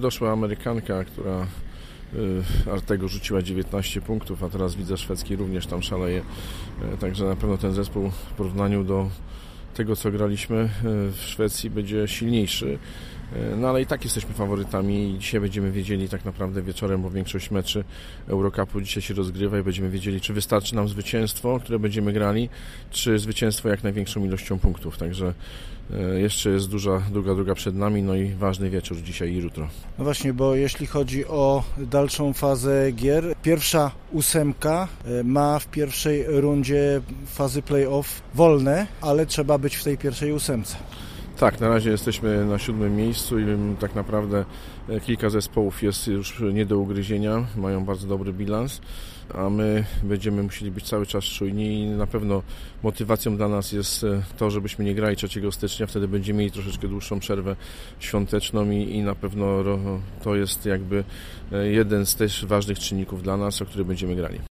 doszła Amerykanka, która Artego rzuciła 19 punktów, a teraz widzę szwedzki również tam szaleje. Także na pewno ten zespół w porównaniu do tego, co graliśmy w Szwecji, będzie silniejszy. No ale i tak jesteśmy faworytami i dzisiaj będziemy wiedzieli tak naprawdę wieczorem, bo większość meczy Eurocupu dzisiaj się rozgrywa i będziemy wiedzieli, czy wystarczy nam zwycięstwo, które będziemy grali, czy zwycięstwo jak największą ilością punktów. Także jeszcze jest długa droga przed nami, no i ważny wieczór dzisiaj i jutro. No właśnie, bo jeśli chodzi o dalszą fazę gier, pierwsza 8 ma w pierwszej rundzie fazy play-off wolne, ale trzeba być w tej pierwszej 8. Tak, na razie jesteśmy na 7. miejscu i tak naprawdę kilka zespołów jest już nie do ugryzienia, mają bardzo dobry bilans, a my będziemy musieli być cały czas czujni i na pewno motywacją dla nas jest to, żebyśmy nie grali 3 stycznia, wtedy będziemy mieli troszeczkę dłuższą przerwę świąteczną i na pewno to jest jakby jeden z też ważnych czynników dla nas, o których będziemy grali.